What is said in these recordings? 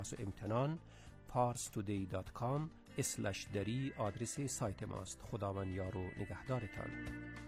امتنان parstoday.com/dari آدرس سایت ماست. خداوند یار و نگهدارتان.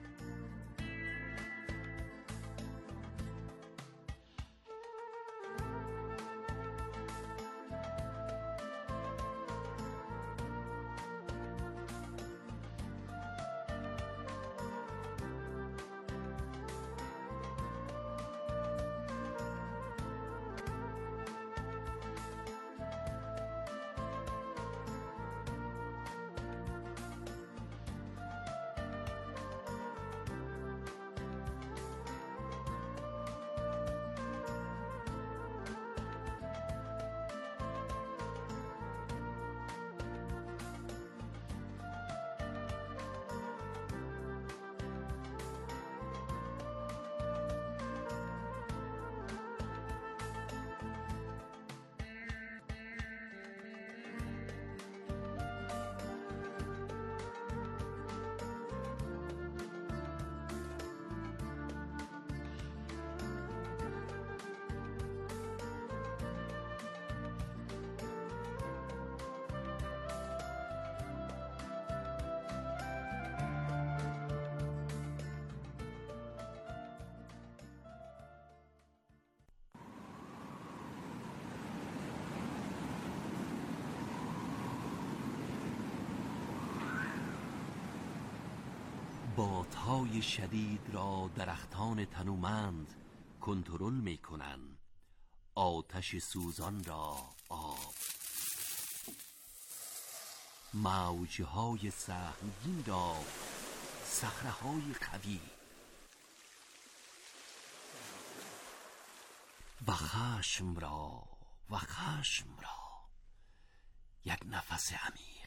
بادهای شدید را درختان تنومند کنترل می کنند، آتش سوزان را آب، موجهای سهمگین را صخره‌های قوی و خشم را یک نفس عمیق.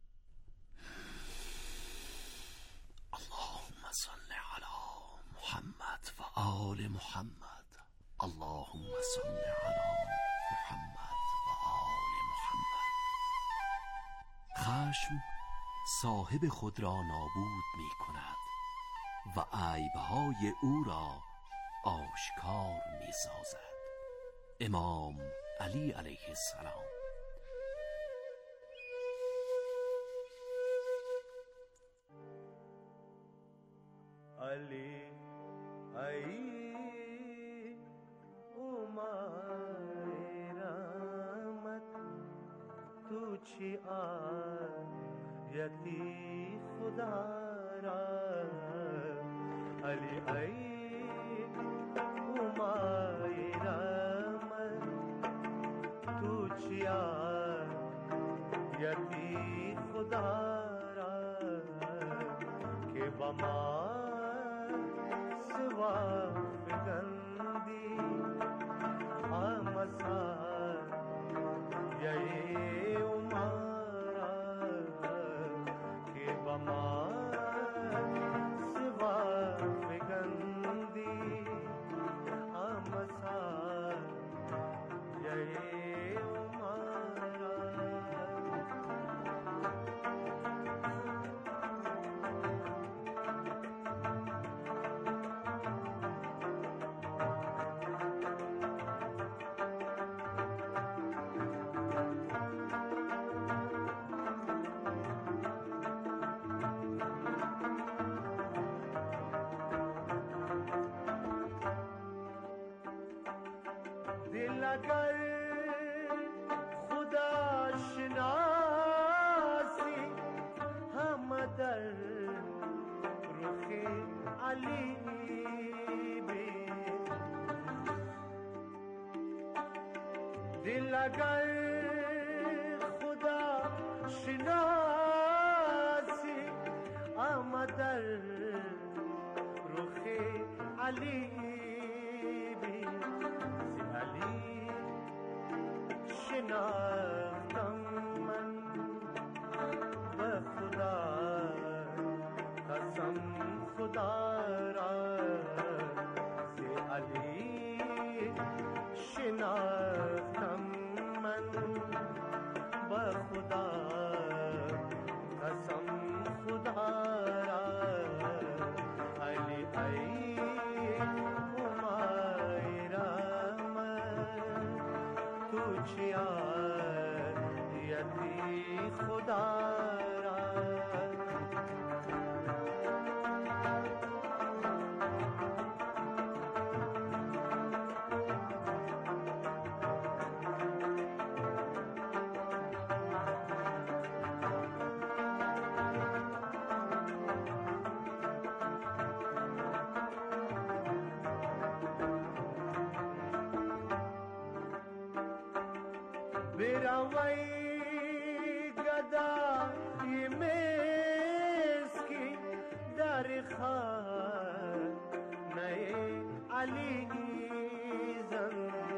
اللهم صل علی محمد و آل محمد. اللهم صل علی محمد و آل محمد. خشم صاحب خود را نابود می کند و عیبهای او را آشکار می سازد. امام علی علیه السلام. علی ای اومای رحمت، تو چی آیتی خدا را. علی ای اومای رحمت، تو چی آیتی خدا را که با ما فگندی آمسان یه عمارا که با ما سوا فگندی آمسان یه عمارا. دل اگر خدا شناسی هم در رخ علی بین. دل اگر خدا شناسی هم در رخ علی بین. علی شناختم من به خدا، قسم خدا را. ز علی شناختم من به خدا، قسم خدا را. علی ای اومای رحمت، تو چیا خدا را بروی گدای مسکی در خانه علی زن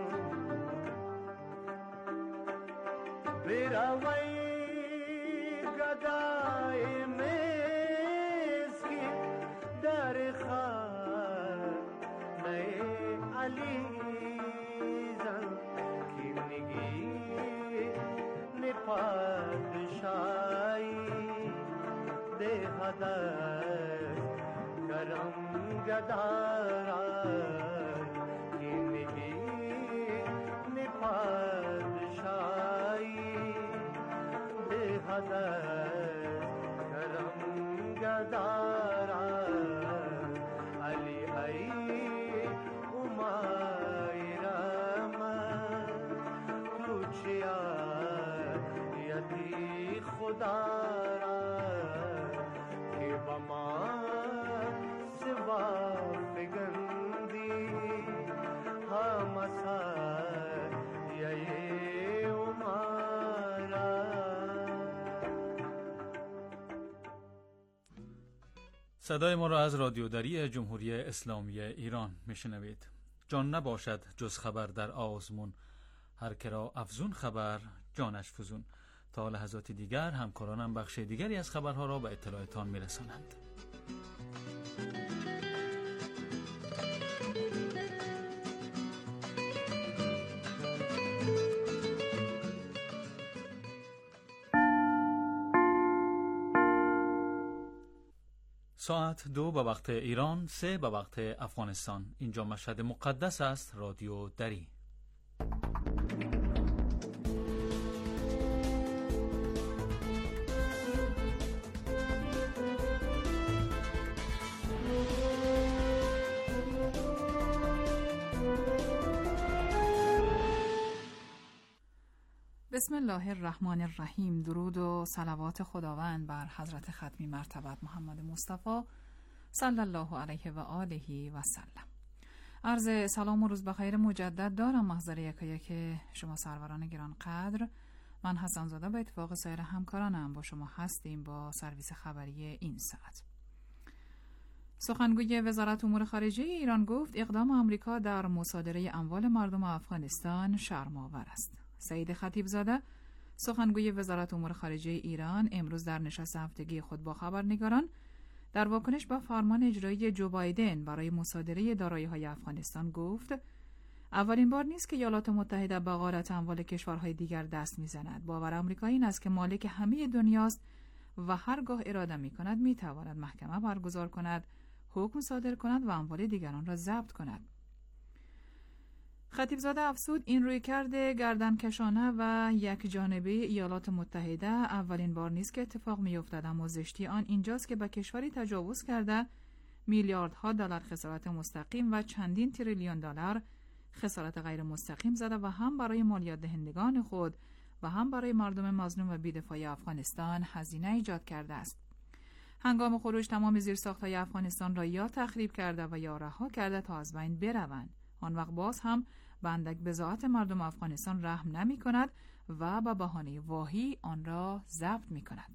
بروی گدای مسکی در خانه علی پادشاهی دهد کرم گداران کنگی پادشاهی دهد کرم گداران علی ای امای رحمت توچیا خدا را که با ما سوا فگندی هم سایه امارا. صدای ما را از رادیو دری جمهوری اسلامی ایران میشنوید. جان نباشد جز خبر در آزمون، هر کرا افزون خبر جانش فزون. تا لحظات دیگر همکارانم بخش دیگری از خبرها را به اطلاعتان میرسانند. ساعت 2 به وقت ایران، 3 به وقت افغانستان. اینجا مشهد مقدس است. رادیو دری. بسم الله الرحمن الرحیم. درود و صلوات خداوند بر حضرت ختمی مرتبت محمد مصطفی صلی الله علیه و آله و سلم. عرض سلام و روز بخیر مجدد دارم محضر یکایک شما سروران گران قدر. من حسن زاده به اتفاق سایر همکارانم با شما هستیم با سرویس خبری این ساعت. سخنگوی وزارت امور خارجه ایران گفت اقدام آمریکا در مصادره اموال مردم افغانستان شرم‌آور است. سعید خطیبزاده سخنگوی وزارت امور خارجه ایران امروز در نشست هفتگی خود با خبرنگاران در واکنش به فرمان اجرایی جو بایدن برای مصادره دارایی‌های افغانستان گفت اولین بار نیست که ایالات متحده به غارت اموال کشورهای دیگر دست می‌زند. باور آمریکا این است که مالک همه دنیاست و هرگاه اراده می‌کند می‌تواند محکمه برگزار کند، حکم صادر کند و اموال دیگران را ضبط کند. خطیبزاده افزود این رویکرد گردنکشانه و یک جانبه ایالات متحده اولین بار نیست که اتفاق می‌افتد، اما زشتی آن اینجاست که به کشوری تجاوز کرده میلیاردها دلار خسارت مستقیم و چندین تریلیون دلار خسارت غیر مستقیم زده و هم برای مالیات دهندگان خود و هم برای مردم مظلوم و بی‌دفاع افغانستان هزینه ایجاد کرده است. هنگام خروج تمام زیرساخت‌های افغانستان را یا تخریب کرده و یا رها کرده تا از بین بروند. آن وقت باز هم به اندک بضاعت مردم افغانستان رحم نمی کند و به بهانه واهی آن را ضبط می کند.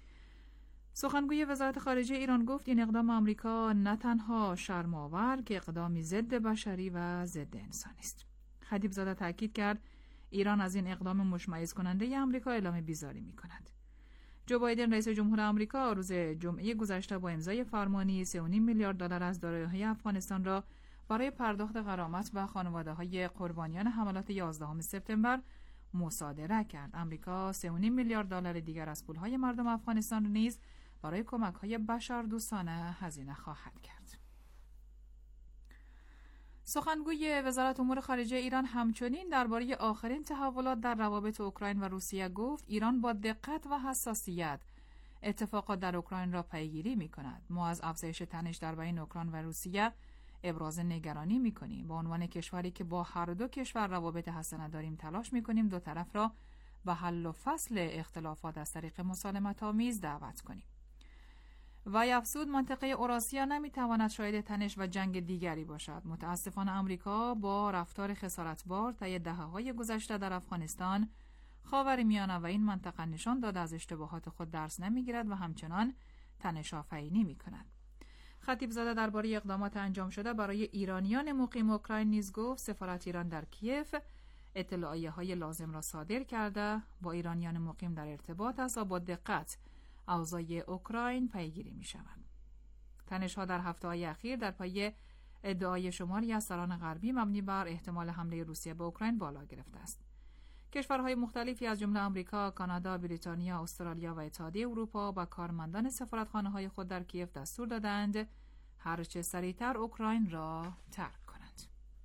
سخنگوی وزارت خارجه ایران گفت این اقدام آمریکا نه تنها شرم‌آور که اقدامی ضد بشری و ضد انسانی است. خطیبزاده تاکید کرد ایران از این اقدام مشمئز کننده آمریکا اعلام بیزاری می کند. جو بایدن رئیس جمهور آمریکا روز جمعه گذشته با امضای فرمانی 3.5 میلیارد دلار از دارایی‌های افغانستان را برای پرداخت غرامت و خانواده‌های قربانیان حملات 11 سپتامبر مصادره کرد. آمریکا 3.5 میلیارد دلار دیگر از پول‌های مردم افغانستان را نیز برای کمک‌های بشردوستانه هزینه خواهد کرد. سخنگوی وزارت امور خارجه ایران همچنین درباره آخرین تحولات در روابط اوکراین و روسیه گفت ایران با دقت و حساسیت اتفاقات در اوکراین را پیگیری می‌کند. ما از افزایش تنش در بین اوکراین و روسیه ابراز نگرانی می‌کنیم. به عنوان کشوری که با هر دو کشور روابط حسنه داریم تلاش می‌کنیم دو طرف را به حل و فصل اختلافات از طریق مسالمت‌آمیز دعوت کنیم. و افزود منطقه اوراسیا نمیتواند شاهد تنش و جنگ دیگری باشد. متاسفانه آمریکا با رفتار خسارتبار طی دهه‌های گذشته در افغانستان، خاورمیانه و این منطقه نشان داده از اشتباهات خود درس نمیگیرد و همچنان تنش آفرینی میکند. خطیبزاده درباره اقدامات انجام شده برای ایرانیان مقیم اوکراین نیز گفت سفارت ایران در کیف اطلاعیه‌های لازم را صادر کرده، با ایرانیان مقیم در ارتباط است و با دقت اوضاع اوکراین پیگیری می شود. تنش‌ها در هفته‌های اخیر در پای ادعای شماری از سران غربی مبنی بر احتمال حمله روسیه به اوکراین بالا گرفته است. کشورهای مختلفی از جمله آمریکا، کانادا، بریتانیا، استرالیا و اتحادیه اروپا با کارمندان سفارتخانه‌های خود در کیف دستور دادند هرچه سریعتر اوکراین را ترک کنند.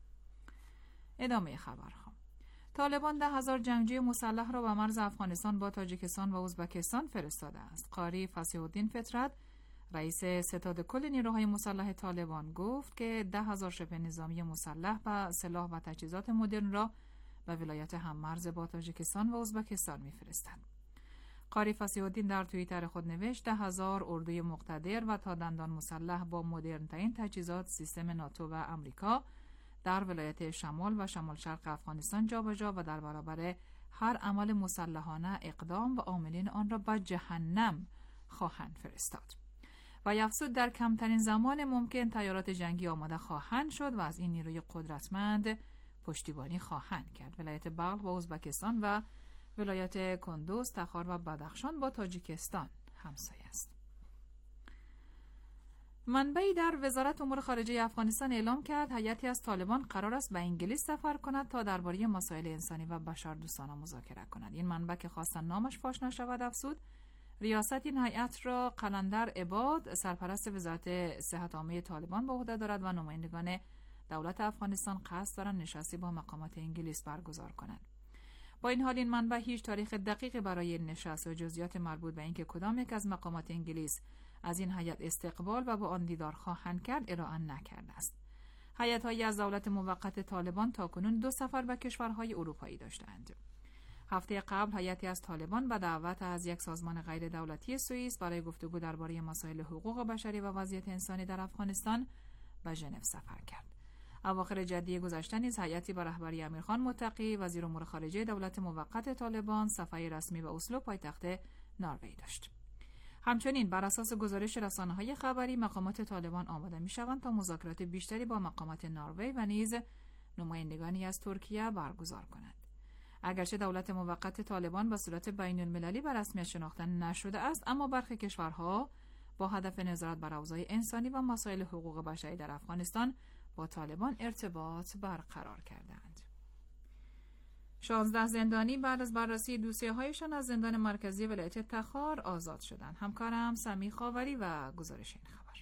ادامه خبرها. طالبان 10,000 جنگجوی مسلح را به مرز افغانستان با تاجیکستان و ازبکستان فرستاده است. قاری فصیح الدین فطرت، رئیس ستاد کل نیروهای مسلح طالبان گفت که 10,000 شبه نظامی مسلح با سلاح و تجهیزات مدرن را به ولایت هممرز با تاجیکستان و ازبکستان می‌فرستد. قاری فصیح الدین در توییتر خود نوشت 10,000 اردوی مقتدر و تا دندان مسلح با مدرن‌ترین تجهیزات سیستم ناتو و آمریکا در ولایت شمال و شمال شرق افغانستان جابجا و در برابر هر عمل مسلحانه اقدام و عاملین آن را به جهنم خواهند فرستاد. و افزود در کمترین زمان ممکن تیارات جنگی آماده خواهند شد و از این نیروی قدرتمند پشتیبانی خواهند کرد. ولایت بلخ با ازبکستان و ولایت کندوز، تخار و بدخشان با تاجیکستان همسایه است. منبعی در وزارت امور خارجه افغانستان اعلام کرد هیئتی از طالبان قرار است به انگلیس سفر کند تا درباره مسائل انسانی و بشردوستانه مذاکره کند. این منبع که خواستن نامش فاش نشود افزود ریاست این هیئت را قلندر عباد، سرپرست وزارت صحت عامه طالبان به عهده دارد و نمایندگان دولت افغانستان قصد دارند نشستی با مقامات انگلیس برگزار کنند. با این حال این منبع هیچ تاریخ دقیقی برای این نشست و جزئیات مربوط به اینکه کدام یک از مقامات انگلیس از این هیئت استقبال و با آن دیدار خواهند کرد ارائه نکرده است. هیئت‌هایی از دولت موقت طالبان تاکنون 2 سفر به کشورهای اروپایی داشتند. هفته قبل هیئتی از طالبان به دعوت از یک سازمان غیر دولتی سوئیس برای گفتگو درباره مسائل حقوق بشری و وضعیت انسانی در افغانستان به ژنو سفر کرد. اواخر جدی گذشته نیز هیئتی با رهبری امیرخان متقی وزیر امور خارجه دولت موقت طالبان سفری رسمی به اسلو پایتخت نروژ داشت. همچنین بر اساس گزارش رسانه‌های خبری مقامات طالبان آماده می‌شوند تا مذاکرات بیشتری با مقامات نروژ و نیز نمایندگانی از ترکیه برگزار کنند. اگرچه دولت موقت طالبان به صورت بین‌المللی به رسمیت شناخته نشده است، اما برخی کشورها با هدف نظارت بر اوضاع انسانی و مسائل حقوق بشری در افغانستان با طالبان ارتباط برقرار کردند. 16 زندانی بعد از بررسی دوسیه‌هایشان از زندان مرکزی ولایت تخار آزاد شدند. همکارم سمی خاوری و گزارش این خبر.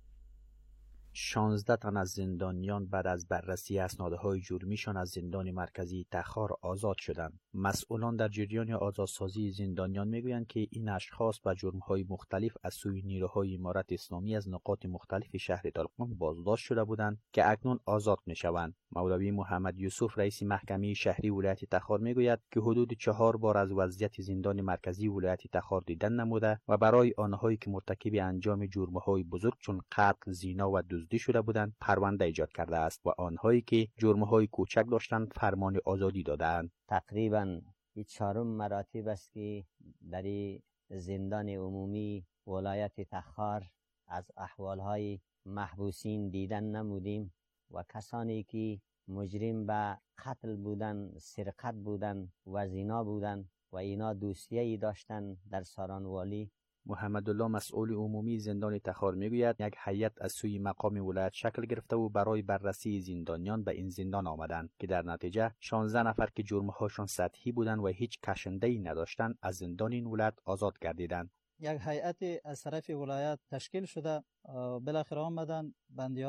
16 تن از زندانیان بعد از بررسی اسنادهای جرمیشان از زندان مرکزی تخار آزاد شدند. مسئولان در جریان آزادسازی زندانیان میگویند که این اشخاص با جرم‌های مختلف از سوی نیروهای امارت اسلامی از نقاط مختلف شهر دلقم بازداشت شده بودند که اکنون آزاد میشوند. مولوی محمد یوسف رئیس محکمه شهری ولایت تخار میگوید که حدود 4 بار از وضعیت زندان مرکزی ولایت تخار دیدن نموده و برای آنهایی که مرتکب انجام جرم‌های بزرگ چون قتل، زنا و دزدی شده بودند پرونده ایجاد کرده است و آنهایی که جرم‌های کوچک داشتند فرمان آزادی دادند. تقریباً 4 مراتب است که در زندان عمومی ولایت تخار از احوالهای محبوسین دیدن نمودیم و کسانی که مجرم به قتل بودن، سرقت بودن و زنا بودن و اینا دوسیه‌ای داشتن در سارانوالی. محمد الله مسئول عمومی زندان تخار میگوید یک هیئت از سوی مقام ولایت شکل گرفته و برای بررسی زندانیان به این زندان آمدند که در نتیجه 16 نفر که جرم‌هاشان سطحی بودند و هیچ کشنده‌ای نداشتند از زندان این ولایت آزاد گردیدند. یک هیئت از طرف ولایت تشکیل شده بالاخره آمدن بندی‌ها را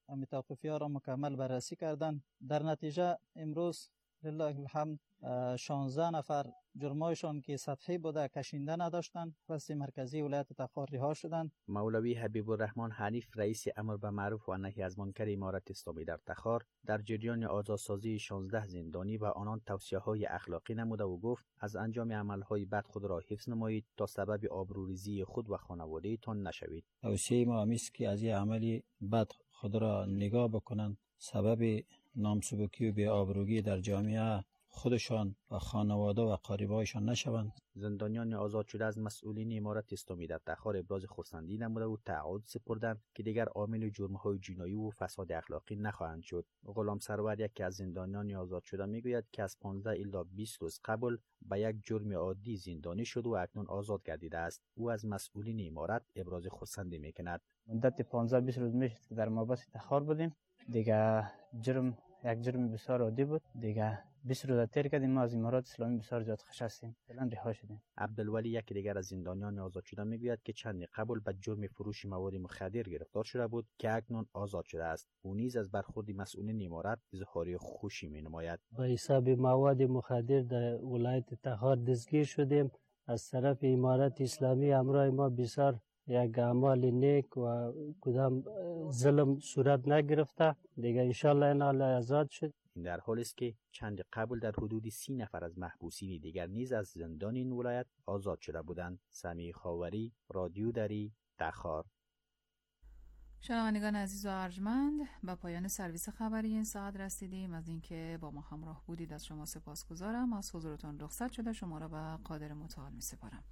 امی توقیفی‌ها را مکمل بررسی کردند. در نتیجه امروز لله الحمد 16 نفر جرمایشان که سطحی بوده کشنده نداشتند بسط مرکزی ولایت تخار رها شدند. مولوی حبیب الرحمن حنیف رئیس امر به معروف و نهی از منکر امارت اسلامی در تخار در جریان آزادسازی 16 زندانی و آنان توصیه‌های اخلاقی نموده و گفت از انجام عمل‌های بد خود را حفظ نمایید تا سبب آبروریزی خود و خانواده‌تان نشوید. توصیه ما است که از این عملی بد خود را نگاه بکنند، سبب نامسبوکی و بی‌آبرویی در جامعه خودشان و خانواده و قریبایشان نشوند. زندانیان آزاد شده از مسئولین امارت اسلامی در تخار ابراز خرسندی نموده و تعهد سپردند که دیگر عامل جرم‌های جنایی و فساد اخلاقی نخواهند شد. غلام سرور یکی از زندانیان آزاد شده میگوید که از 15 الی 20 روز قبل به یک جرم عادی زندانی شد و اکنون آزاد گردیده است. او از مسئولین امارت ابراز خرسندی میکند. مدت 15-20 روز میشه که در مابس تخار بودیم. دیگه یک جرم بسیار عادی بود. دیگه 20 روز تیر کردیم. ما از امارات اسلامی بسیار زیاد خوش هستیم. فعلا رها شدیم. عبدالولی یکی دیگر از زندانیان آزاد شده میگوید که چند قبل به جرم فروش مواد مخدر گرفتار شده بود که اکنون آزاد شده است. او نیز از برخورد مسئولین امارت اظهار خوشی مینماید. با حساب مواد مخدر در ولایت تخار دستگیر شدیم. از طرف امارت اسلامی همراه ما بسیار یک اعمال نیک و کدام ظلم صورت نگرفته. دیگه انشالله این حال آزاد شد. این در حالی است که چند قبل در حدود 30 نفر از محبوسین دیگر نیز از زندان این ولایت آزاد شده بودند. سمیع خاوری، رادیو دری، تخار. شنوندگان عزیز و ارجمند، به پایان سرویس خبری این ساعت رسیدیم. از اینکه با ما همراه بودید از شما سپاسگزارم. از حضورتان رخصت شده شما را به قادر متعال می‌سپارم.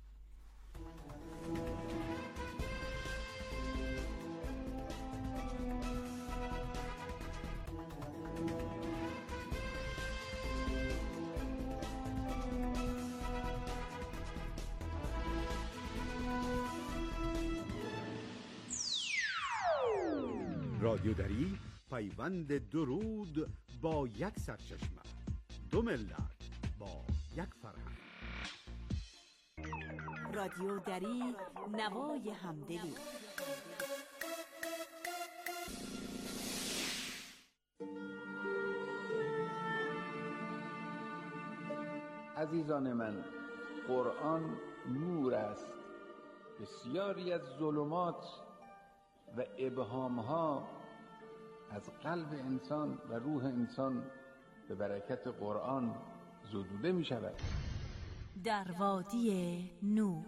رادیو دری، پیوند درود با یک سرچشمه، دو ملت با یک فرهنگ. رادیو دری، نوای همدلی. عزیزان من، قرآن نور است. بسیاری از ظلمات و ابهامها از قلب انسان و روح انسان به برکت قرآن زدوده می شود. در وادی نور.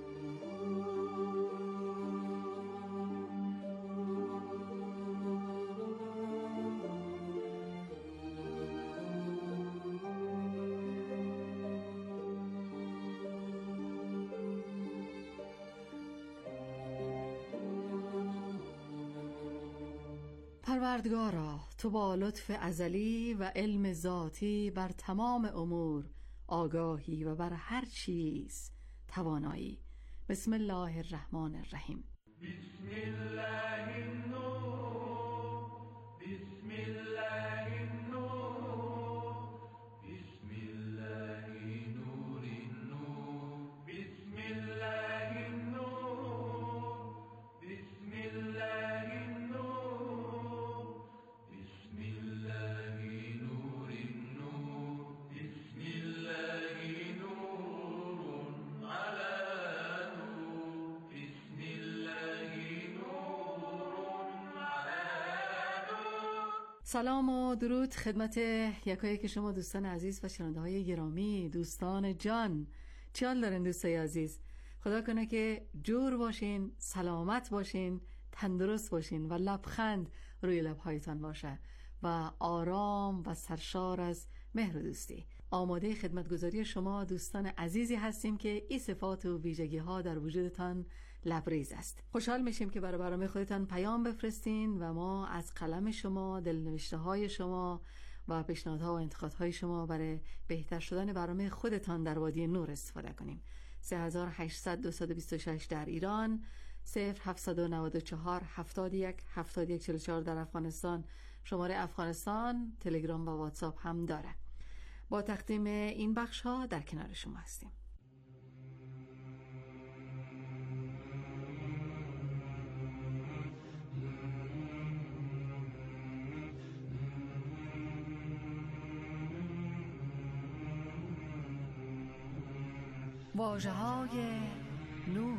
پروردگارا، تو با لطف ازلی و علم ذاتی بر تمام امور آگاهی و بر هر چیز توانایی. بسم الله الرحمن الرحیم. بسم الله النور، بسم الله النور، بسم الله نور النور، بسم الله النور، بسم الله النور، بسم الله نور النور، بسم الله نور على نور، بسم الله نور على نور. سلام و درود خدمت یکایک شما دوستان عزیز و شنونده های گرامی، دوستان جان. چه حال دارین دوستای عزیز؟ خدا کنه که جور باشین، سلامت باشین، تندرست باشین و لبخند روی لبهایتان باشه و آرام و سرشار از مهر و دوستی. آماده خدمتگزاری شما دوستان عزیزی هستیم که این صفات و ویژگی ها در وجودتان لبریز است. خوشحال میشیم که برای برنامه خودتان پیام بفرستین و ما از قلم شما، دلنوشته های شما و پیشنهادها و انتقادهای شما برای بهتر شدن برنامه خودتان در وادی نور استفاده کنیم. 3800-226 در ایران، 0794-71-71-44 در افغانستان. شماره افغانستان تلگرام و واتساپ هم داره. با تقدیم این بخش ها در کنار شما هستیم. واژه‌های نور.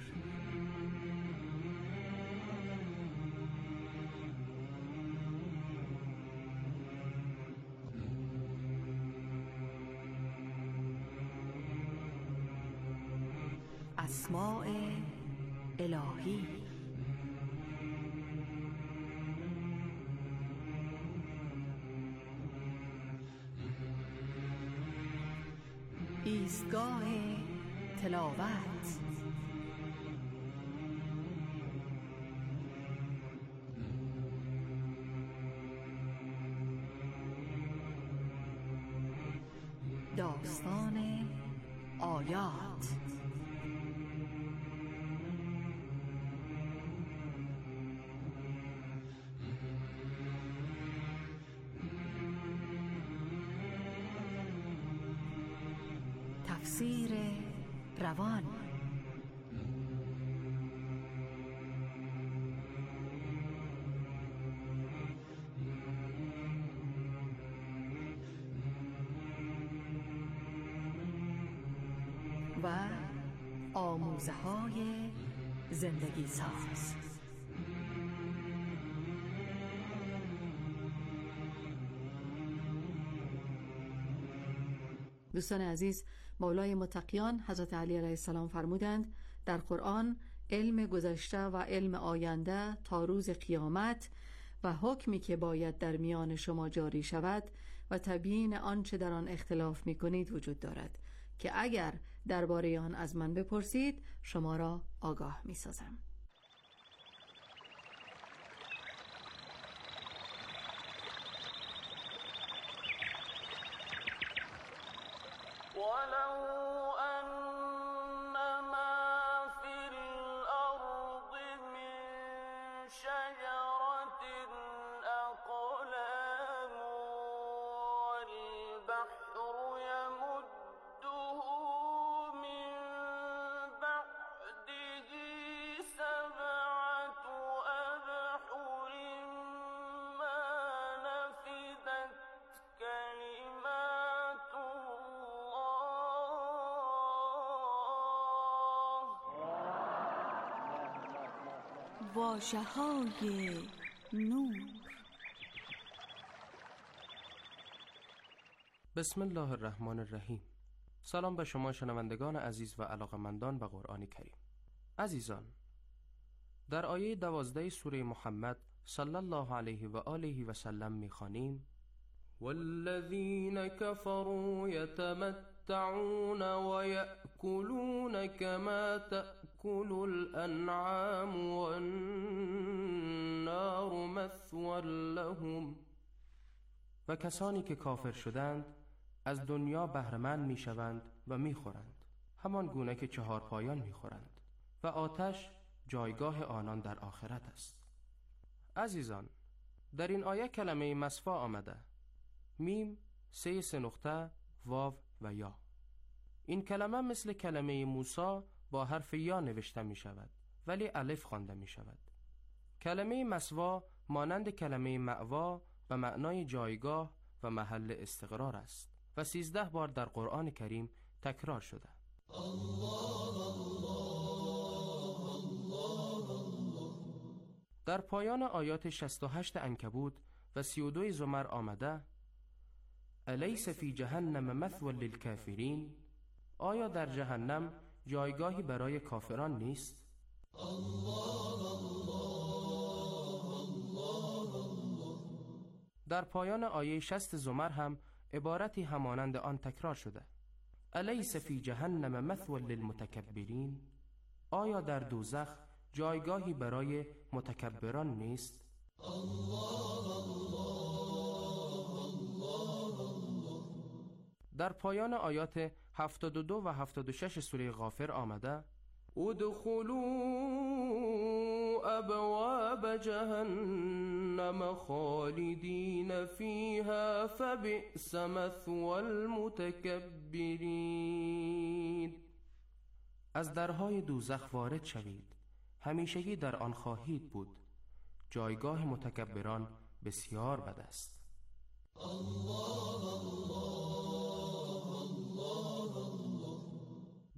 اسماء الهی. ایستگاه تلاوت. داستان آیات. تفسیر روان. و آموزه‌های زندگی ساز. دوستان عزیز، مولای متقیان حضرت علی علیه السلام فرمودند در قرآن علم گذشته و علم آینده تا روز قیامت و حکمی که باید در میان شما جاری شود و تبیین آنچه در آن اختلاف می کنید وجود دارد که اگر درباره آن از من بپرسید شما را آگاه می سازم. واژه‌های نور. بسم الله الرحمن الرحیم. سلام به شما شنوندگان عزیز و علاقمندان به قرآن کریم. عزیزان، در آیه 12 سوره محمد صلی الله علیه و آله و سلم می‌خوانیم: والذین کفروا یتمتعون و یأکلون کما تأکل الانعام والنار مثوى لهم. و کسانی که کافر شدند از دنیا بهره‌مند می‌شوند و می‌خورند همان گونه که چهارپایان می‌خورند و آتش جایگاه آنان در آخرت است. عزیزان، در این آیه کلمه مثوى آمده: میم، سه نقطه، واو و یا. این کلمه مثل کلمه موسی با حرف یا نوشته می شود ولی الف خوانده می شود. کلمه مثوى مانند کلمه مأوا به معنای جایگاه و محل استقرار است و 13 بار در قرآن کریم تکرار شده. در پایان آیات 68 عنکبوت و 32 زمر آمده: الیس فی جهنم مثوى للکافرین. آیا در جهنم جایگاهی برای کافران نیست؟ در پایان آیه 60 زمر هم عبارتی همانند آن تکرار شده: الیس فی جهنم مثوى للمتکبرین. آیا در دوزخ جایگاهی برای متکبران نیست؟ در پایان آیات 72 و 76 سوره غافر آمده: ادخلوا ابواب جهنم خالدین فیها فبئس مثوى المتکبرین. از درهای دوزخ وارد شوید، همیشگی در آن خواهید بود، جایگاه متکبران بسیار بد است.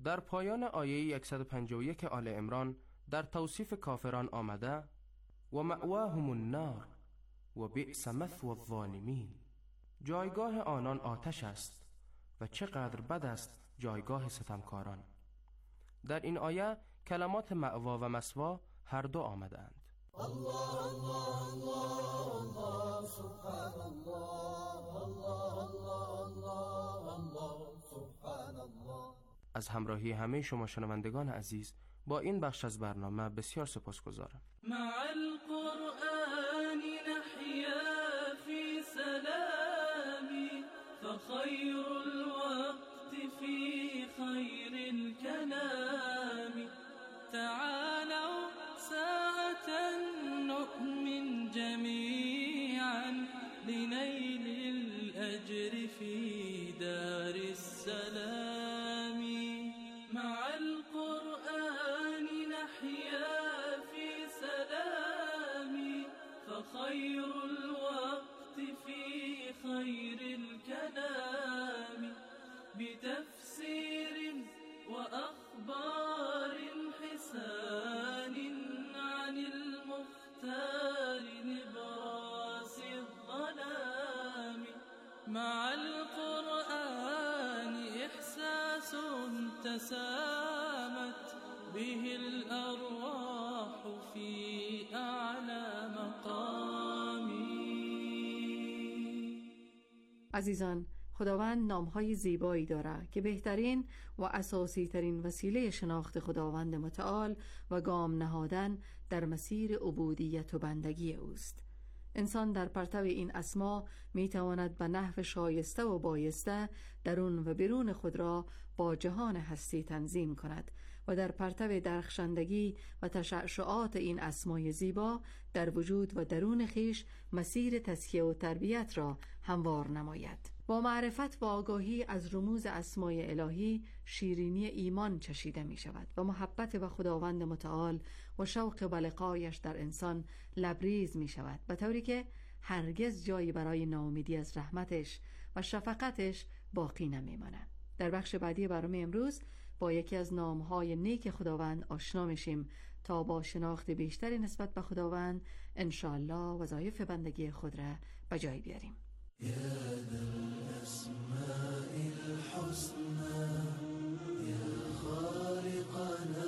در پایان آیه 151 آل عمران در توصیف کافران آمده و مأواهم النار و بئس مثوى الظالمین، جایگاه آنان آتش است و چقدر بد است جایگاه ستمکاران. در این آیه کلمات مأوا و مثوا هر دو آمدند. الله الله الله الله سبحان الله الله الله الله سبحان الله. از همراهی همه شما شنوندگان عزیز با این بخش از برنامه بسیار سپاسگزارم. مع القرآن نحيا في سلام فخير الوقت في خير الكلام. تعالوا ساعة نؤمن جميعا لنيل الأجر في دار السلام. مع القرآن نحيا في سلام فخير الوقت في خير الكلام. بتفسير وأخبار حسان عن المختار نبراس الظلام. مع القرآن إحساس تسامت به الأرواح في أعلى مقام. عزیزان، خداوند نامهای زیبایی دارد که بهترین و اساسی ترین وسیله شناخت خداوند متعال و گام نهادن در مسیر عبودیت و بندگی اوست. انسان در پرتو این اسما می تواند به نحو شایسته و بایسته درون و بیرون خود را با جهان هستی تنظیم کند و در پرتو درخشندگی و تشعشعات این اسمای زیبا در وجود و درون خیش مسیر تزکیه و تربیت را هموار نماید. با معرفت و آگاهی از رموز اسمای الهی شیرینی ایمان چشیده می شود و محبت به خداوند متعال و شوق به لقایش در انسان لبریز می شود، به طوری که هرگز جایی برای ناامیدی از رحمتش و شفقتش باقی نمی ماند. در بخش بعدی برنامه امروز با یکی از نامهای نیک خداوند آشنا میشیم تا با شناخت بیشتری نسبت به خداوند انشاءالله وظایف بندگی خود را به جای بیاریم. يا ذا الأسماء الحسنى يا خالقنا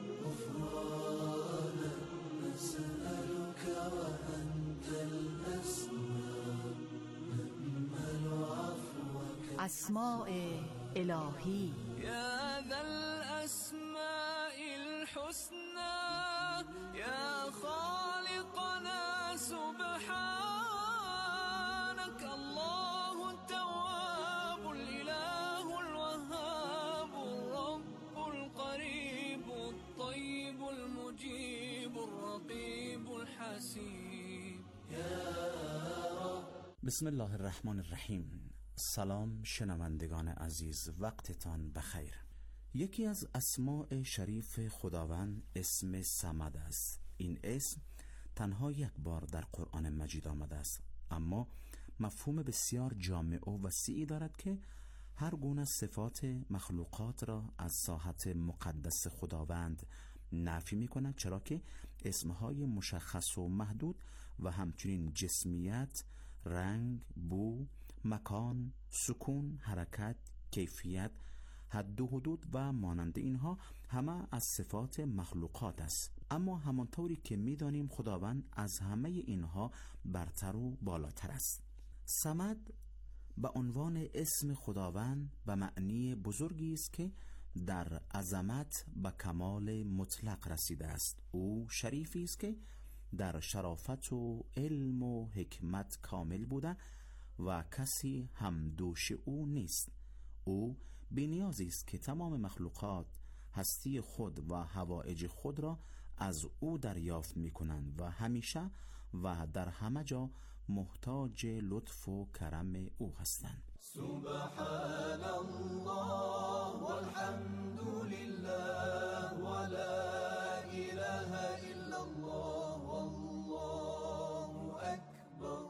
غفرانا نسألك وأنت الأسماء نأمل عفوك. اسماء الهی يا ذا الأسماء الحسنى يا خالقنا سبحان بسم الله الرحمن الرحیم. سلام شنوندگان عزیز، وقتتان بخیر. یکی از اسماء شریف خداوند اسم صمد است. این اسم تنها یک بار در قرآن مجید آمده است، اما مفهوم بسیار جامع و وسیعی دارد که هر گونه صفات مخلوقات را از ساحت مقدس خداوند نفی می کند، چرا که اسمهای مشخص و محدود و همچنین جسمیت، رنگ، بو، مکان، سکون، حرکت، کیفیت، حد و حدود و مانند اینها همه از صفات مخلوقات است. اما همانطوری که می‌دانیم خداوند از همه اینها برتر و بالاتر است. صمد به عنوان اسم خداوند به معنی بزرگی است که در عظمت به کمال مطلق رسیده است. او شریفی است که در شرافت و علم و حکمت کامل بوده و کسی هم دوش او نیست. او بی‌نیازی است که تمام مخلوقات هستی خود و حوائج خود را از او دریافت می کنند و همیشه و در همه جا محتاج لطف و کرم او هستند. سبحان الله والحمد لله ولا اله الا الله والله اکبر.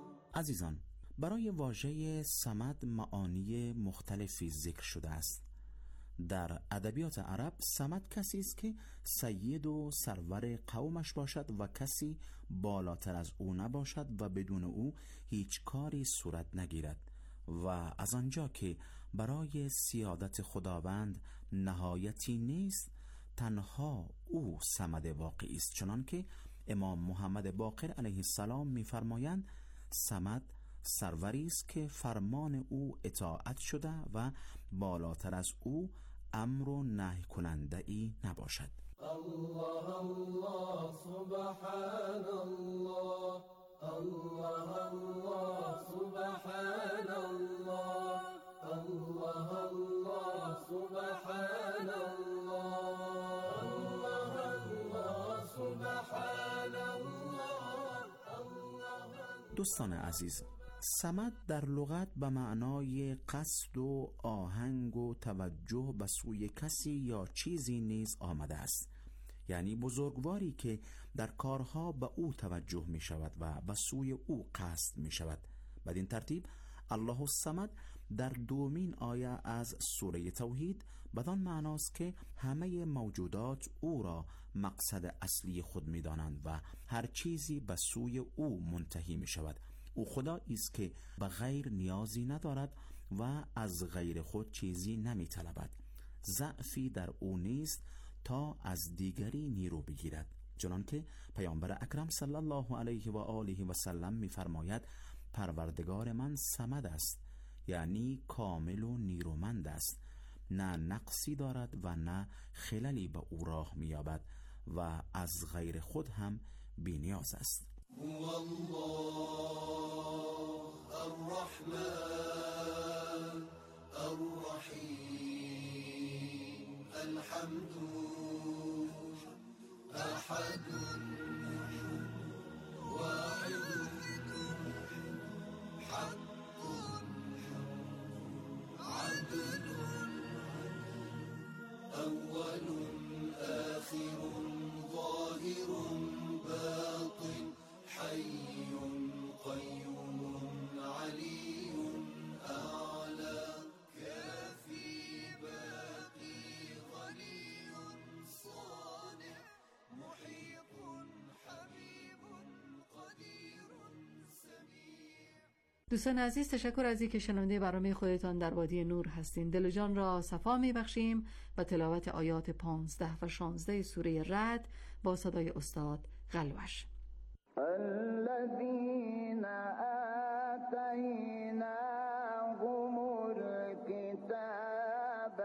عزیزان، برای واژه صمد معانی مختلفی ذکر شده است. در ادبیات عرب صمد کسی است که سید و سرور قومش باشد و کسی بالاتر از او نباشد و بدون او هیچ کاری صورت نگیرد. و از آنجا که برای سیادت خداوند نهایتی نیست، تنها او صمد واقعی است، چنان که امام محمد باقر علیه السلام می‌فرمایند صمد سروری است که فرمان او اطاعت شده و بالاتر از او امر و نهی کننده ای نباشد. الله الله سبحان الله، الله الله سبحان الله، الله الله سبحان الله، الله الله سبحان الله. دوستان عزیز، صمد در لغت به معنای قصد و آهنگ و توجه به سوی کسی یا چیزی نیز آمده است، یعنی بزرگواری که در کارها به او توجه می شود و به سوی او قصد می شود. بدین ترتیب الله الصمد در دومین آیه از سوره توحید بدان معناست که همه موجودات او را مقصد اصلی خود می دانند و هر چیزی به سوی او منتهی می شود. او خدایی است که به غیر نیازی ندارد و از غیر خود چیزی نمی طلبد. ضعفی در او نیست تا از دیگری نیرو بگیرد، چنانکه پیامبر اکرم صلی الله علیه و آله و سلم می فرماید پروردگار من صمد است، یعنی کامل و نیرومند است، نه نقصی دارد و نه خللی به او راه می یابد و از غیر خود هم بی نیاز است. هو الله الرحمن الرحیم الحمد احد واحد حق عدل اول آخر ظاهر باطن حي قيوم علي أعلى كافي باقي غني صانع محيط حبيب قدير سميع. دوستان عزیز، تشکر از اینکه شنونده برنامه خودتان در وادی نور هستین. دل و جان را صفا میبخشیم با تلاوت آیات 15 و 16 سوره رعد با صدای استاد قلوش. الذين آتيناهم الكتاب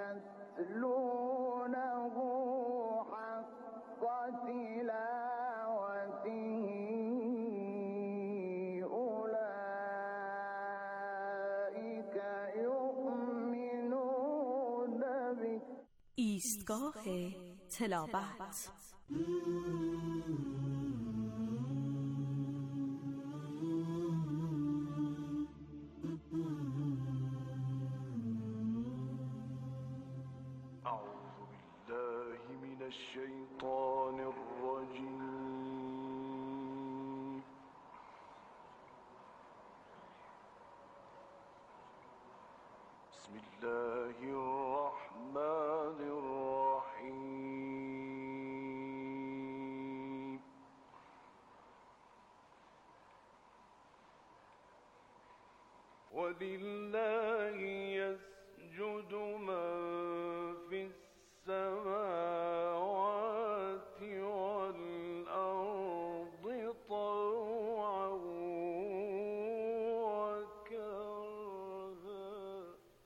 يتلونه حق تلاوته أولئك يؤمنون به. ایستگاه تلاوت. الشيطان الرجيم. بسم الله الرحمن الرحيم. ولله يسجد من في السماوات والأرض طوعا وكرها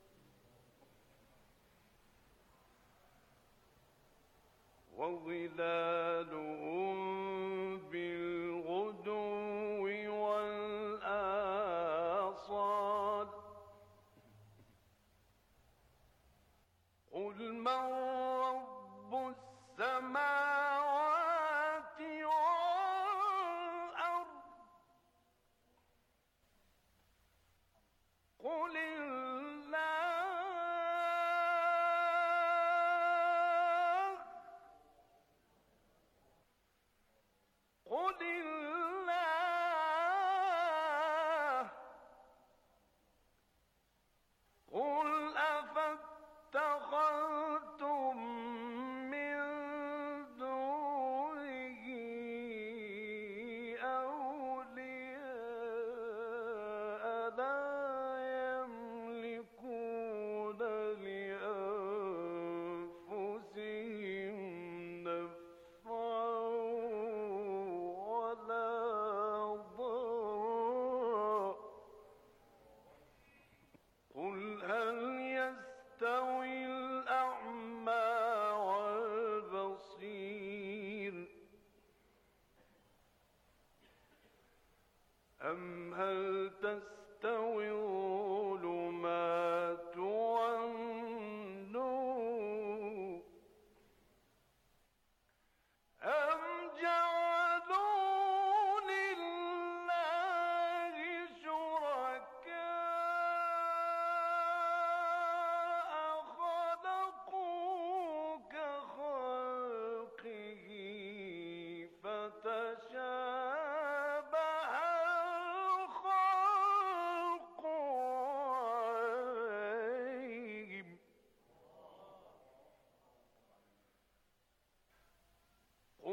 وظلالهم بالغدو والآصال. قل من رب السماوات والأرض قل الله قل الله قل أفاتخذتم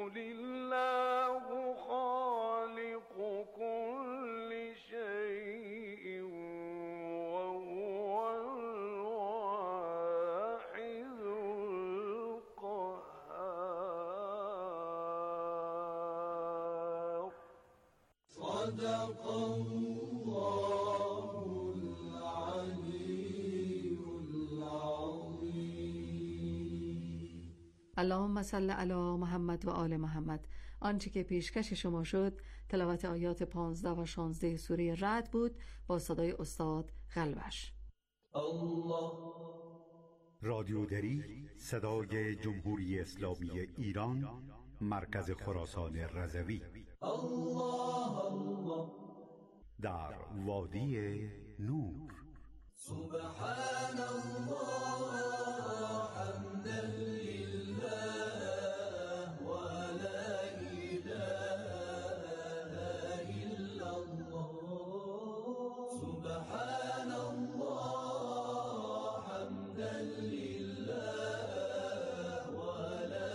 قل الله خالق كل شيء وهو الواحد القهار. صدق الله العلي العظيم. اللهم صل علی محمد و آل محمد. آنچه که پیشکش شما شد تلاوت آیات 15 و 16 سوره رعد بود با صدای استاد قلبش. الله. رادیودری صدای جمهوری اسلامی ایران، مرکز خراسان رضوی. الله الله. در وادی نور. سبحان الله حمدا لله ولا إله إلا الله. سبحان الله حمدا لله ولا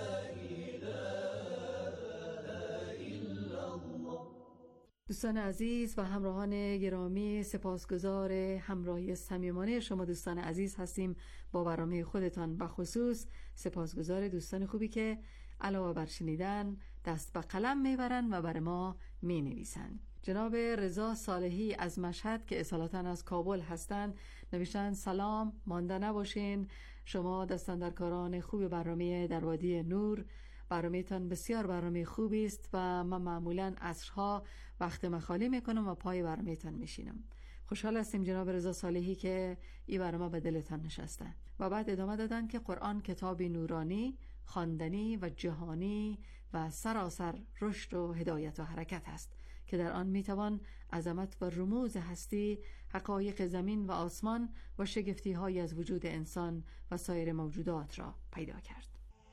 إله إلا الله. دوستان عزیز و همراهان گرامی، سپاسگزار همراهی صمیمانه شما دوستان عزیز هستیم با برنامه خودتان. بخصوص سپاسگزار دوستان خوبی که علاوه بر شنیدن دست به قلم میبرن و بر ما مینویسن. جناب رضا صالحی از مشهد که اصالتا از کابل هستند نوشتن سلام، مانده نباشین، شما دستاندرکاران خوب برنامه در وادی نور، برنامه‌تان بسیار برنامه خوبی است و من معمولاً عصرها وقت مخالی میکنم و پای برنامه‌تان میشینم. خوشحال هستیم جناب رضا صالحی که این برنامه به دلتان نشسته. و بعد ادامه دادن که قرآن کتابی نورانی، خواندنی و جهانی و سراسر رشد و هدایت و حرکت است که در آن میتوان عظمت و رموز هستی، حقایق زمین و آسمان و شگفتی‌های از وجود انسان و سایر موجودات را پیدا کرد.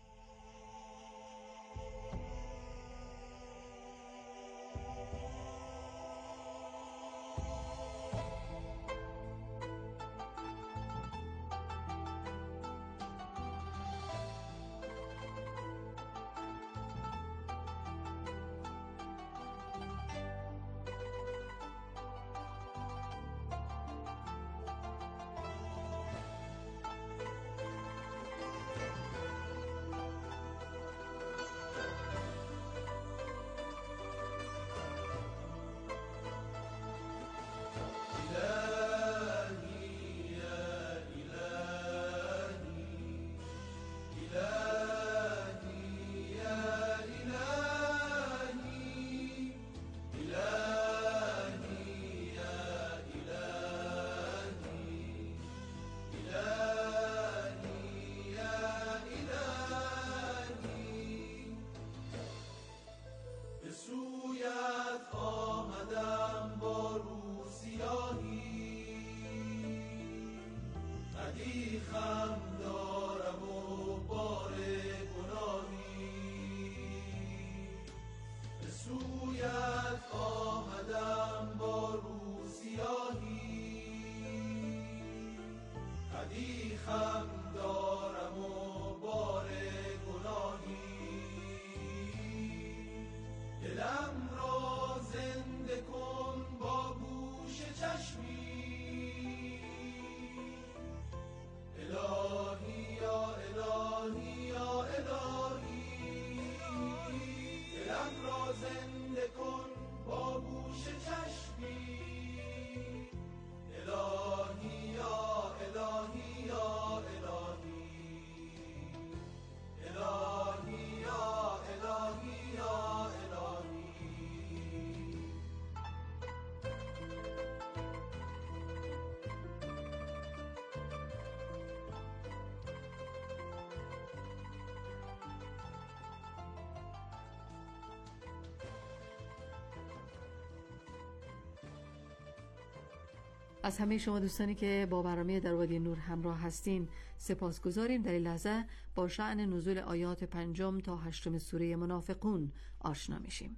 از همه شما دوستانی که با برنامه در وادی نور همراه هستین سپاسگزاریم. در این لحظه با شأن نزول آیات 5 تا 8 سوره منافقون آشنا میشیم.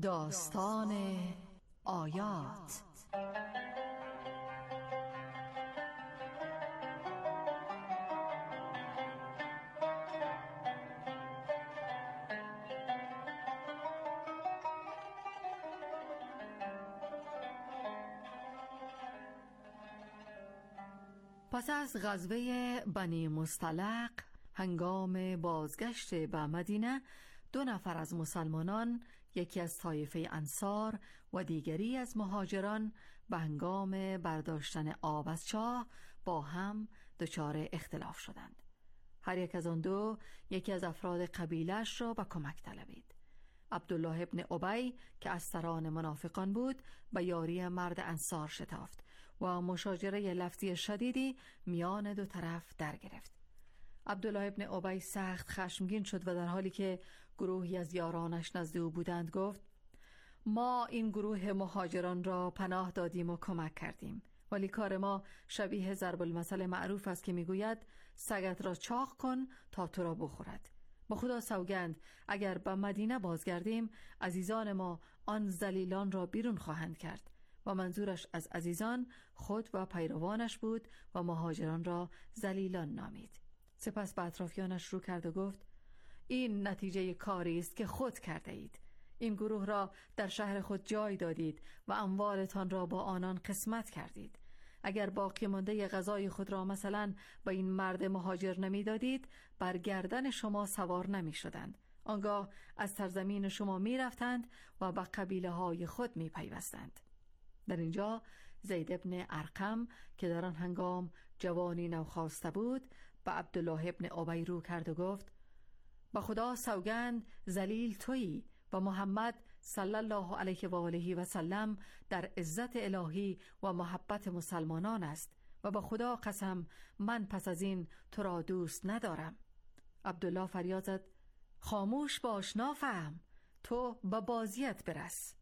داستان آیات. پس از غزوه بنی مصطلق، هنگام بازگشت به مدینه، 2 نفر از مسلمانان، یکی از طایفه انصار و دیگری از مهاجران، به هنگام برداشتن آب از چاه با هم دچار اختلاف شدند. هر یک از آن 2 یکی از افراد قبیله‌اش را به کمک طلبید. عبدالله ابن ابی که از سران منافقان بود، به یاری مرد انصار شتافت و مشاجره لفظی شدیدی میان 2 طرف در گرفت. عبدالله ابن ابی سخت خشمگین شد و در حالی که گروهی از یارانش نزد او بودند گفت: ما این گروه مهاجران را پناه دادیم و کمک کردیم، ولی کار ما شبیه ضرب المثل معروف است که میگوید سگت را چاق کن تا تو را بخورد. با خدا سوگند اگر به مدینه بازگردیم، عزیزان ما آن ذلیلان را بیرون خواهند کرد. و منظورش از عزیزان خود و پیروانش بود و مهاجران را ذلیلان نامید. سپس به اطرافیانش رو کرد و گفت: این نتیجه کاری است که خود کرده اید. این گروه را در شهر خود جای دادید و اموالتان را با آنان قسمت کردید. اگر باقی مانده غذای خود را مثلا با این مرد مهاجر نمی دادید، بر گردن شما سوار نمی شدند. آنگاه از سرزمین شما می رفتند و به قبیله های خود می پیوستند. در اینجا زید ابن ارقم که در آن هنگام جوانی نوخاسته بود، به عبدالله ابن ابی رو کرد و گفت: به خدا سوگند ذلیل تویی و محمد صلی الله علیه و آله و سلم در عزت الهی و محبت مسلمانان است و به خدا قسم من پس از این تو را دوست ندارم. عبدالله فریاد زد: خاموش باش نافهم، تو به بازیت برس.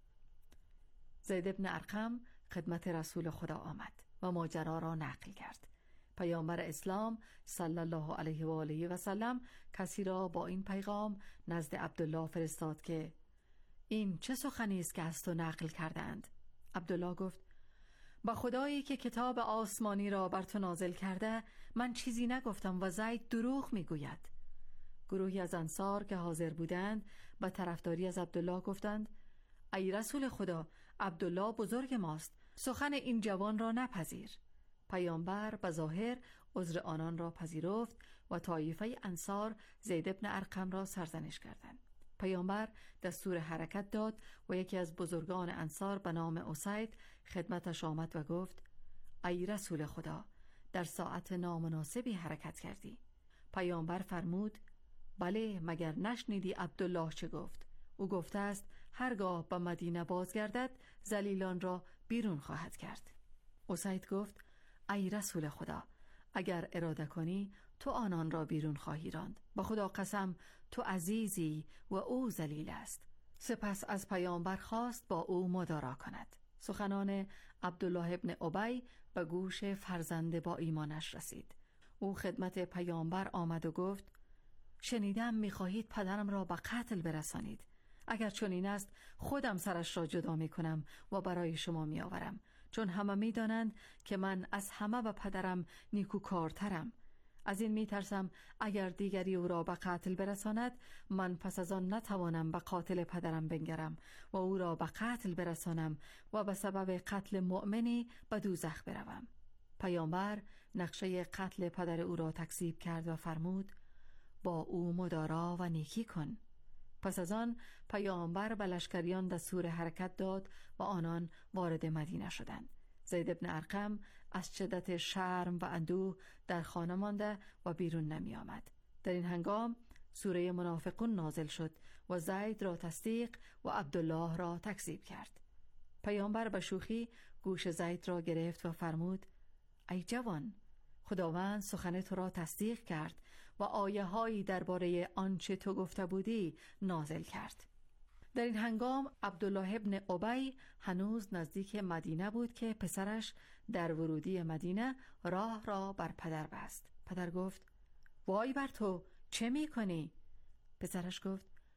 زید ابن ارقم خدمت رسول خدا آمد و ماجرا را نقل کرد. پیامبر اسلام صلی الله علیه و آله و سلم کسی را با این پیغام نزد عبدالله فرستاد که این چه سخنی است که از تو نقل کردند؟ عبدالله گفت: با خدایی که کتاب آسمانی را بر تو نازل کرده، من چیزی نگفتم و زید دروغ میگوید. گروهی از انصار که حاضر بودند به طرفداری از عبدالله گفتند: ای رسول خدا، عبدالله بزرگ ماست، سخن این جوان را نپذیر. پیامبر به ظاهر عذر آنان را پذیرفت و طایفه انصار زید ابن ارقم را سرزنش کردند. پیامبر دستور حرکت داد و یکی از بزرگان انصار به نام اسید خدمتش آمد و گفت: ای رسول خدا، در ساعت نامناسبی حرکت کردی. پیامبر فرمود: بله، مگر نشنیدی عبدالله چه گفت؟ او گفته است هرگاه به مدینه بازگردد ذلیلان را بیرون خواهد کرد. اسید گفت: ای رسول خدا، اگر اراده کنی تو آنان را بیرون خواهی راند. به خدا قسم تو عزیزی و او ذلیل است. سپس از پیامبر خواست با او مدارا کند. سخنان عبدالله ابن ابی به گوش فرزند با ایمانش رسید. او خدمت پیامبر آمد و گفت: شنیدم می‌خواهید پدرم را به قتل برسانید. اگر چنین است خودم سرش را جدا می‌کنم و برای شما می‌آورم، چون همه می‌دانند که من از همه به پدرم نیکوکارترم. از این می‌ترسم اگر دیگری او را به قتل برساند، من پس از آن نتوانم به قاتل پدرم بنگرم و او را به قتل برسانم و به سبب قتل مؤمنی به دوزخ بروم. پیامبر نقشه قتل پدر او را تکذیب کرد و فرمود: با او مدارا و نیکی کن. پس از آن پیامبر به لشکریان دستور حرکت داد و آنان وارد مدینه شدند. زید ابن ارقم از شدت شرم و اندوه در خانه مانده و بیرون نمی آمد. در این هنگام سوره منافقون نازل شد و زید را تصدیق و عبدالله را تکذیب کرد. پیامبر به شوخی گوش زید را گرفت و فرمود: ای جوان، خداوند سخن تو را تصدیق کرد و آیه هایی درباره آنچه تو گفته بودی نازل کرد. در این هنگام عبدالله ابن ابی هنوز نزدیک مدینه بود که پسرش در ورودی مدینه راه را بر پدر بست. پدر گفت: وای بر تو، چه می کنی؟ پسرش گفت: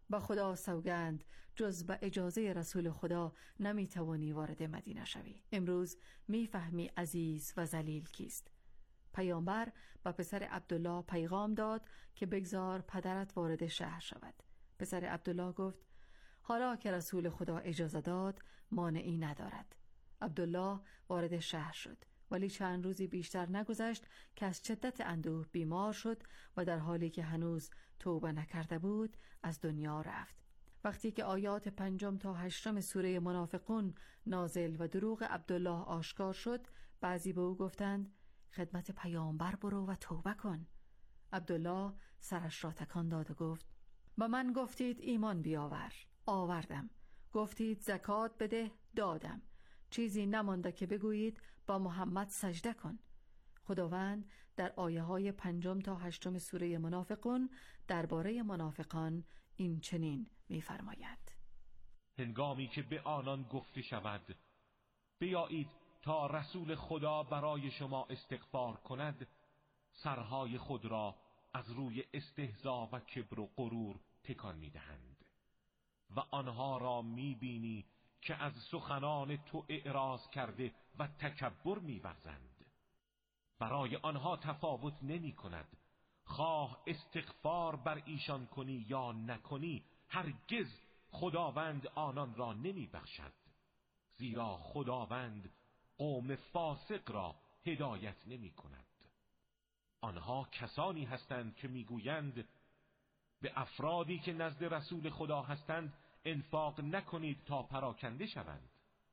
با خدا سوگند جز به اجازه رسول خدا نمیتوانی وارد مدینه شوی. امروز میفهمی عزیز و ذلیل کیست. پیامبر با پسر عبدالله پیغام داد که بگذار پدرت وارد شهر شود. پسر عبدالله گفت حالا که رسول خدا اجازه داد مانعی ندارد. عبدالله وارد شهر شد، ولی چند روزی بیشتر نگذشت که از شدت اندوه بیمار شد و در حالی که هنوز توبه نکرده بود از دنیا رفت. وقتی که آیات 5 تا 8 سوره منافقون نازل و دروغ عبدالله آشکار شد، بعضی به او گفتند خدمت پیامبر برو و توبه کن. عبدالله سرش را تکان داد و گفت با من گفتید ایمان بیاور، آوردم. گفتید زکات بده، دادم. چیزی نمانده که بگویید با محمد سجده کن. خداوند در آیه های 5 تا 8 سوره منافقون درباره منافقان این چنین می‌فرماید: هنگامی که به آنان گفته شود بیایید تا رسول خدا برای شما استغفار کند، سرهای خود را از روی استهزا و کبر و غرور تکان می‌دهند و آنها را می‌بینی که از سخنان تو اعراض کرده و تکبر می‌ورزند. برای آنها تفاوت نمی‌کند، خواه استغفار بر ایشان کنی یا نکنی، هرگز خداوند آنان را نمی‌بخشد، زیرا خداوند قوم فاسق را هدایت نمی‌کند. آنها کسانی هستند که میگویند به افرادی که نزد رسول خدا هستند انفاق نکنید تا پراکنده شوند،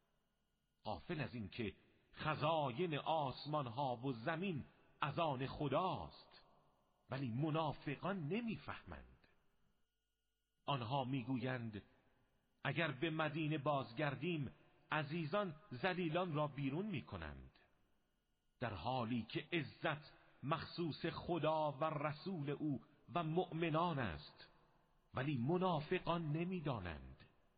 غافل از این که خزاین آسمان ها و زمین از آن خداست. ولی منافقان نمیفهمند. آنها میگویند اگر به مدینه بازگردیم عزیزان ذلیلان را بیرون میکنند، در حالی که عزت مخصوص خدا و رسول او و مؤمنان است، ولی منافقان نمیدانند.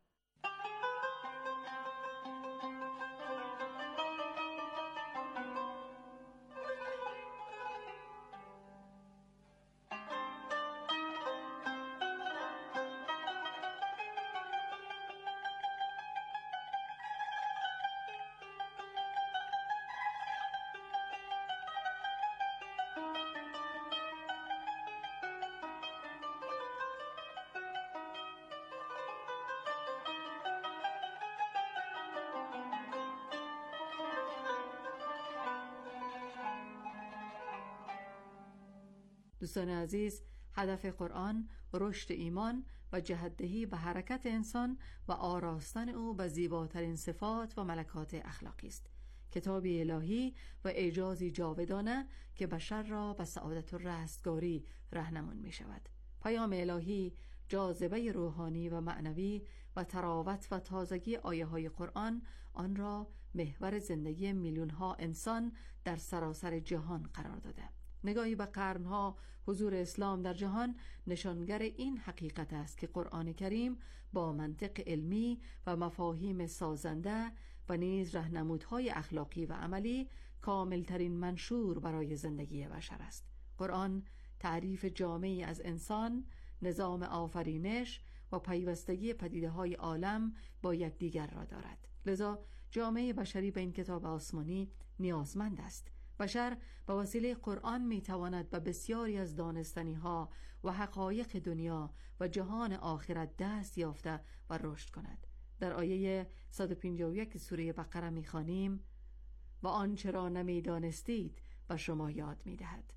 دوستان عزیز، هدف قرآن رشد ایمان و جهت‌دهی به حرکت انسان و آراستن او به زیباترین صفات و ملکات اخلاقی است. کتابی الهی و اعجازی جاودانه که بشر را به سعادت و رستگاری راهنمون می شود. پیام الهی، جاذبه روحانی و معنوی و تراوت و تازگی آیه های قرآن آن را محور زندگی میلیون ها انسان در سراسر جهان قرار داده. نگاهی به قرنها حضور اسلام در جهان نشانگر این حقیقت است که قرآن کریم با منطق علمی و مفاهیم سازنده و نیز راهنمودهای اخلاقی و عملی کاملترین منشور برای زندگی بشر است. قرآن تعریف جامعی از انسان، نظام آفرینش و پیوستگی پدیده‌های عالم با یکدیگر را دارد. لذا جامعه بشری به این کتاب آسمانی نیازمند است. بشر با وسیله قرآن میتواند به بسیاری از دانستنی‌ها و حقایق دنیا و جهان آخرت دست یافته و رشد کند. در آیه 151 سوره بقره می‌خوانیم: و آنچه را نمی‌دانستید به شما یاد می‌دهد.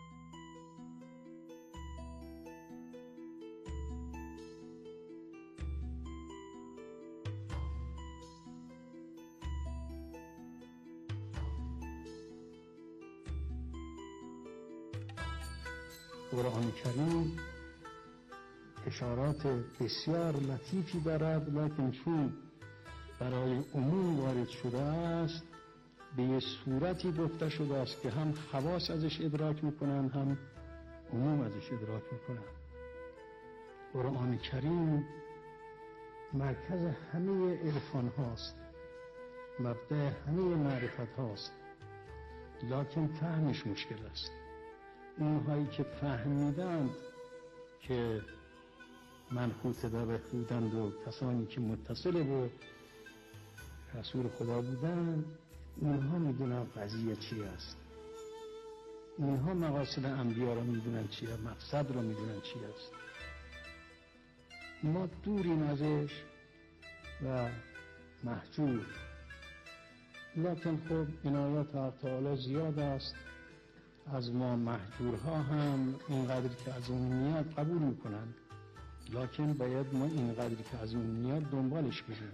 قرآن کریم اشارات بسیار لطیفی دارد، لکن چون برای عموم وارد شده است به یه صورتی گفته شده است که هم خواص ازش ادراک میکنن هم عموم ازش ادراک میکنن. قرآن کریم مرکز همه عرفان هاست، مبدأ همه معرفت هاست، لکن فهمش مشکل است. اونهایی که فهمیدند که منحوت به بودند و کسانی که متصل به رسول خدا بودند، اونها میدونن قضیه چی است، اونها مقاصد انبیا را میدونن چیه، مقصد را میدونن چی است. ما دوریم ازش و محجور، لکن خب عنایت حق تعالی زیاد است، از ما محجورها هم اینقدر که از اون میاد قبول میکنند، لکن باید ما اینقدر که از اون میاد دنبالش بریم،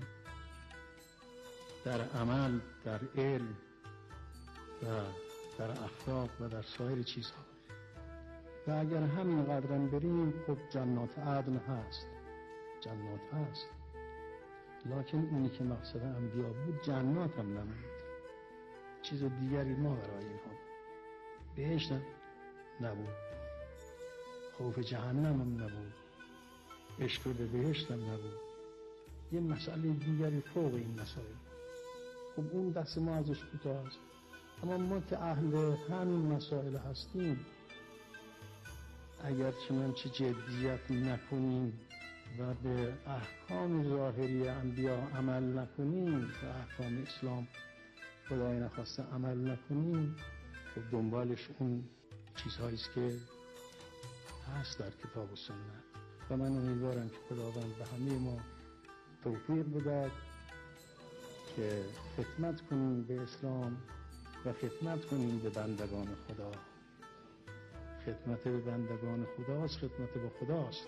در عمل، در علم و در اخلاق و در سایر چیزها. و اگر همین قدرم بریم، خب جنات عدن هست، جنات هست، لکن اونی که مقصد انبیا بود جنات هم نمید، چیز دیگری ما برای اینها بهشت نبود، خوف جهنم هم نبود، عشق به بهشت هم نبود، یه مسئله دیگری فوق این مسائل. خب اون دست ما ازش کوتاه است. اما ما که اهل همین مسائل هستیم، اگر چنانچه جدیت نکنیم و به احکام ظاهری انبیا عمل نکنیم، به احکام اسلام خدای نخواسته عمل نکنیم، خب دنبالش اون چیزهایی است که هست در کتاب و سنت. و من امیدوارم که خداوند به همه ما توفیق بدهد که خدمت کنیم به اسلام و خدمت کنیم به بندگان خدا. خدمت به بندگان خداست، خدمت به خداست.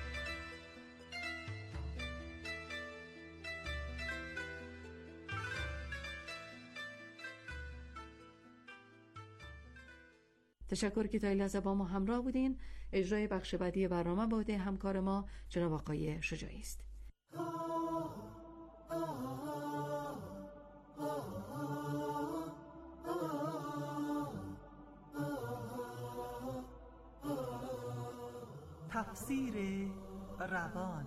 تشکر که تا این لحظه با ما همراه بودین. اجرای بخش بعدی برنامه با عهده همکار ما جناب آقای شجاعی است. تفسیر روان.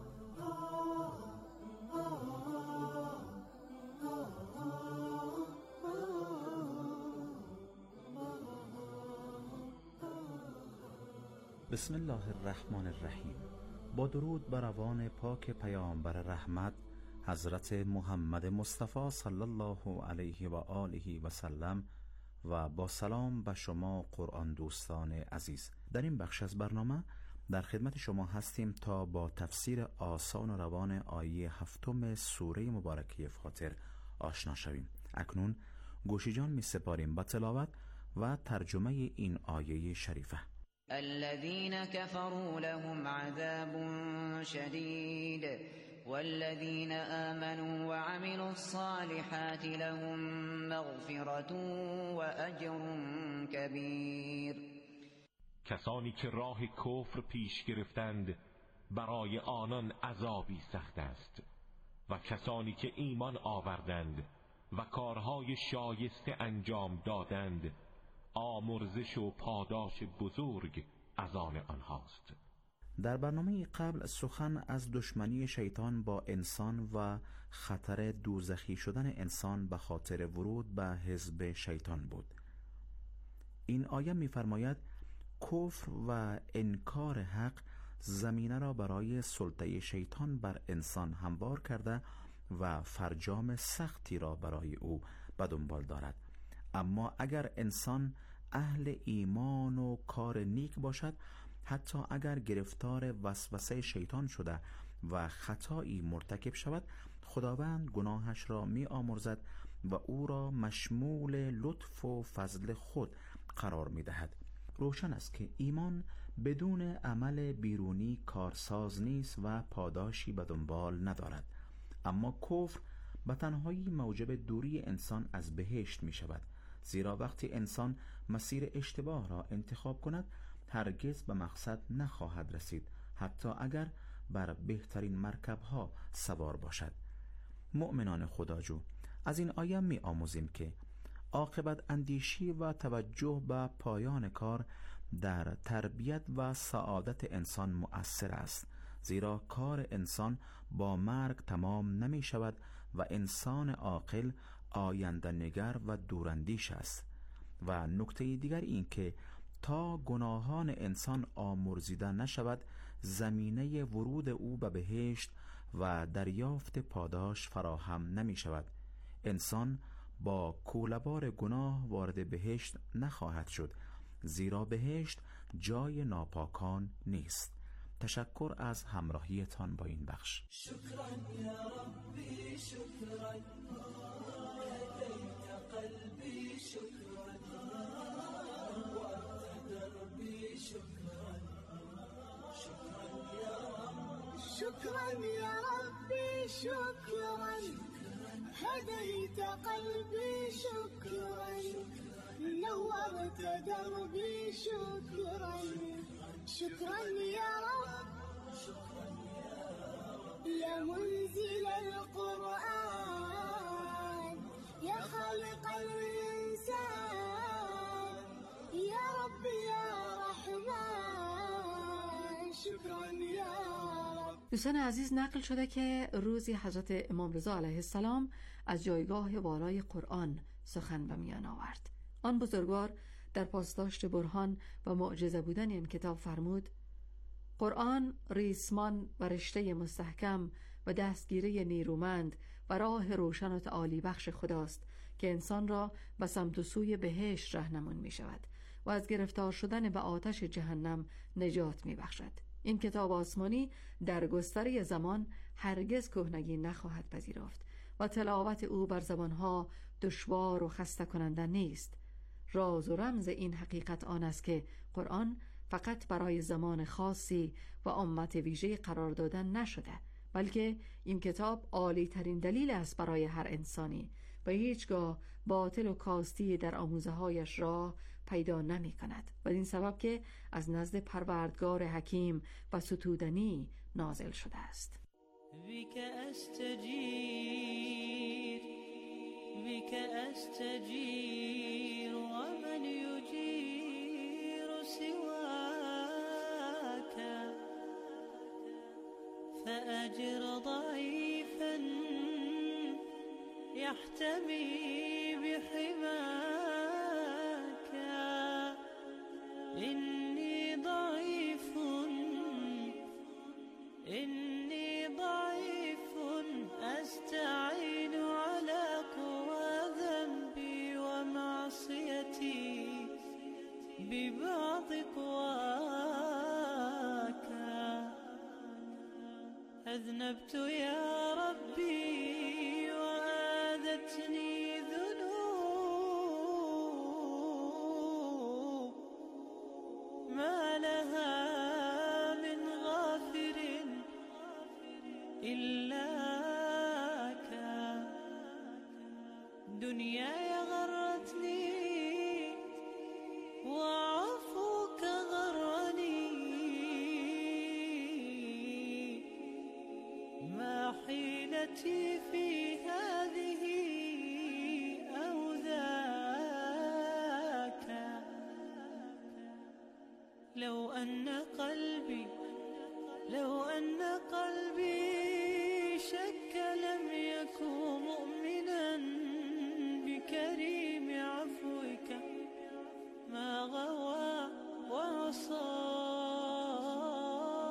بسم الله الرحمن الرحیم. با درود بر روان پاک پیامبر رحمت حضرت محمد مصطفی صلی الله علیه و آله و سلم و با سلام به شما قرآن دوستان عزیز. در این بخش از برنامه در خدمت شما هستیم تا با تفسیر آسان و روان آیه 7 سوره مبارکه فاطر آشنا شویم. اکنون گوشی جان می سپاریم به تلاوت و ترجمه این آیه شریفه. الذين كفروا لهم عذاب شديد والذين آمنوا وعملوا الصالحات لهم مغفرة وأجر كبير. کسانی که راه کفر پیش گرفتند برای آنان عذابی سخت است و کسانی که ایمان آوردند و کارهای شایسته انجام دادند آمرزش و پاداش بزرگ از آن آنهاست. در برنامه قبل سخن از دشمنی شیطان با انسان و خطر دوزخی شدن انسان به خاطر ورود به حزب شیطان بود. این آیه می‌فرماید کفر و انکار حق زمینه را برای سلطه شیطان بر انسان هموار کرده و فرجام سختی را برای او به دنبال دارد. اما اگر انسان اهل ایمان و کار نیک باشد، حتی اگر گرفتار وسوسه شیطان شده و خطایی مرتکب شود، خداوند گناهش را می آمرزد و او را مشمول لطف و فضل خود قرار می دهد. روشن است که ایمان بدون عمل بیرونی کارساز نیست و پاداشی به دنبال ندارد. اما کفر به تنهایی موجب دوری انسان از بهشت می شود، زیرا وقتی انسان مسیر اشتباه را انتخاب کند هرگز به مقصد نخواهد رسید، حتی اگر بر بهترین مرکبها سوار باشد. مؤمنان خداجو، از این آیه می آموزیم که عاقبت اندیشی و توجه به پایان کار در تربیت و سعادت انسان مؤثر است، زیرا کار انسان با مرگ تمام نمی شود و انسان عاقل آینده نگر و دوراندیش است. و نکته دیگر این که تا گناهان انسان آمرزیده نشود زمینه ورود او به بهشت و دریافت پاداش فراهم نمی شود. انسان با کوله‌بار گناه وارد بهشت نخواهد شد، زیرا بهشت جای ناپاکان نیست. تشکر از همراهیتان با این بخش. شکرا یا ربی، شکرا هدیت قلبی، شکرا وارت دربی، شکرا شکرا یا رب، شكرا يا ربي شكرا هديت قلبي شكرا نورت دربي شكرا شكرا يا رب يا منزل القرآن يا خالق الإنسان يا رب يا رحمن شكرا يا رب. دوستان عزیز، نقل شده که روزی حضرت امام رضا علیه السلام از جایگاه بالای قرآن سخن به میان آورد. آن بزرگوار در پاسداشت برهان و معجزه بودن این کتاب فرمود: قرآن ریسمان و رشته مستحکم و دستگیره نیرومند و راه روشن و تعالی بخش خداست که انسان را به سمت و سوی بهشت راهنمون می شود و از گرفتار شدن به آتش جهنم نجات می بخشد. این کتاب آسمانی در گستره زمان هرگز کهنگی نخواهد پذیرفت و تلاوت او بر زبانها دشوار و خسته کننده نیست. راز و رمز این حقیقت آن است که قرآن فقط برای زمان خاصی و امت ویژه قرار دادن نشده، بلکه این کتاب عالی ترین دلیل است برای هر انسانی و هیچگاه باطل و کاستی در آموزه هایش را پیدا نمی کند و این سبب که از نزد پروردگار حکیم و ستودنی نازل شده است. بك أستجير ومن يجير سواك فأجر ضعيفا يحتمي بحماك إني ضعيف أستعين على قوى ذنبي ومعصيتي ببعض قواك أذنبت يا ربي وآذتني ذنوب ما لها من غافر إلاك دنياي غرتني وعفوك غرني ما حيلتي في هذه أو ذاك لو أن قلبي شك